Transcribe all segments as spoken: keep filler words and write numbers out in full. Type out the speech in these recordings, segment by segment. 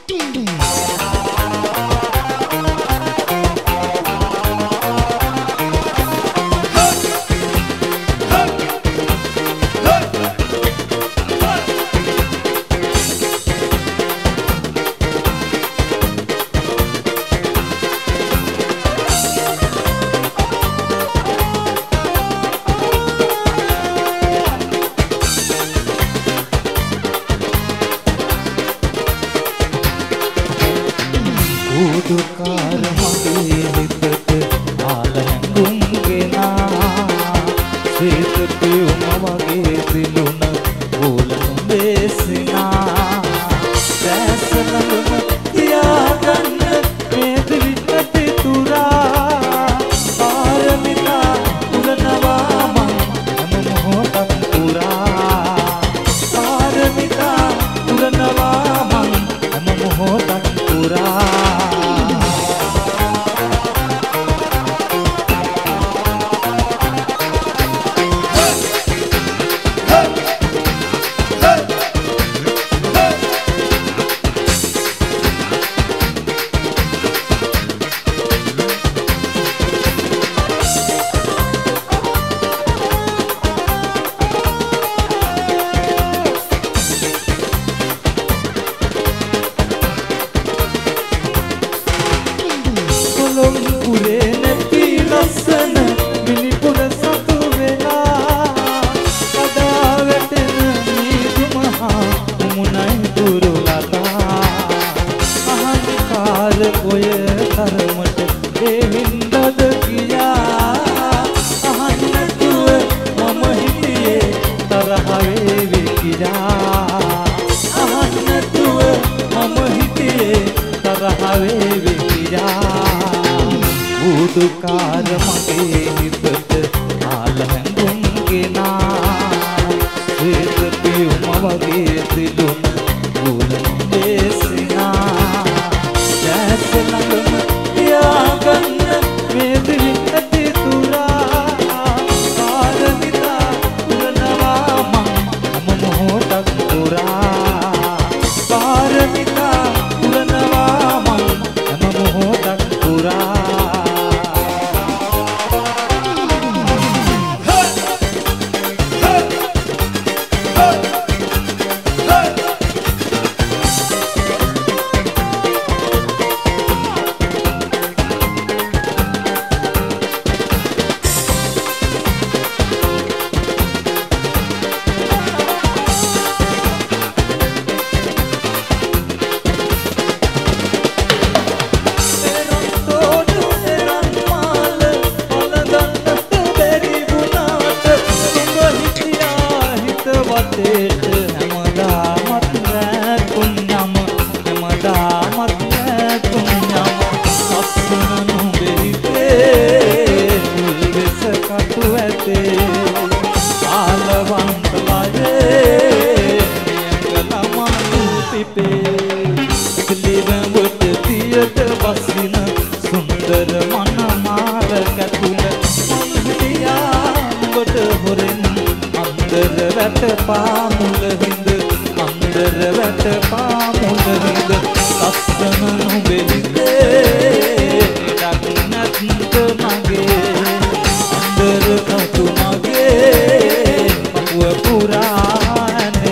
උදුකාර මගේ හිතට ආලංගුම් ගෙනා සීත පියුම වගේ දිලුන ඕලනු බේසිනා දැස ළඟම තියාගන්න මේ දිවිට පිතුරා පාරමිතා උරනවා මං හැම මොහොතක් පුරා පාරමිතා උරනවා මං හැම මොහොතක් පුරා පුරේ නැති ලස්සන මිනිපුර සතු වෙලා කඩා වැටෙන නීදුමහා මුමුණයි දුරුලතා අහංකාර කොය තරමට ඒ හින්දද කියා අහන්නතුව මම හිටියේ තරහ වේවි කියා අහන්නතුව මම හිටියේ තරහ වේවි කියා උදුකාර මගේ හිතට ආලංගුම් ගෙනා සීත පියුම වගේ දිලුන ඕලනු බේසිනා දැස ළඟම තියාගන්න මේ දිවිට පිතුරා පාරමිතා උරනවා මං හැම මොහොතක් පුරා පාරමිතා උරනවා මං හැම මොහොතක් පුරා හැමදාමත් රැකුන් යම හැමදාමත් රැකුන් යම ලස්සන නුඹේ හිතේ මුල්වෙස කටු ඇතේ ආලවන්ත ලයේ නියඟලමනු පිපේ ඉලිවඹට තියට වසින සුන්දර මනමාල කැතුල මංහිටියා නුඹට හොරෙන් අන්දර වැට පාමුල හිඳ අන්දර වැට පාමුල හිඳ ලස්සන නුඹේ හිතේ දක්නත් මගේ අන්දර කතු මගේ පපුව පුරානේ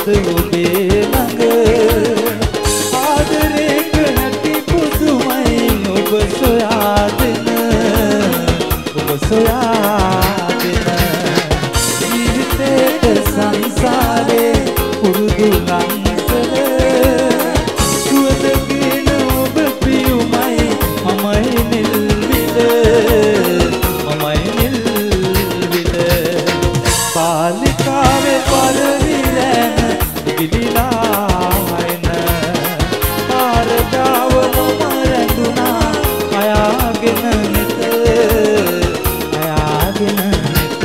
සුවඳ ඔබේ ළඟ ආදරේක නැති පුදුමයි ඔබ සොයාගෙන ඔබ සොයාගෙන ජීවිතේ සංසාරේ පුරුදු ලංසර සුවඳගෙන ඔබ පියුමයි මමයි නිල්විද මමයි නිල්විද පාලිකාවේ පරවිරැන විලිලායන ආරදාව මම රැඳුනා අයාගෙන නෙත අයාගෙන නෙත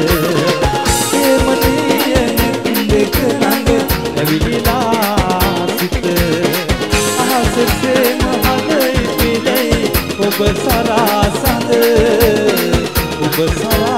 එමනිය දෙක ළඟ ඇවිලිලා සිට අහසේම හදයි පිළයි ඔබ සරා සඳ ඔබ සරා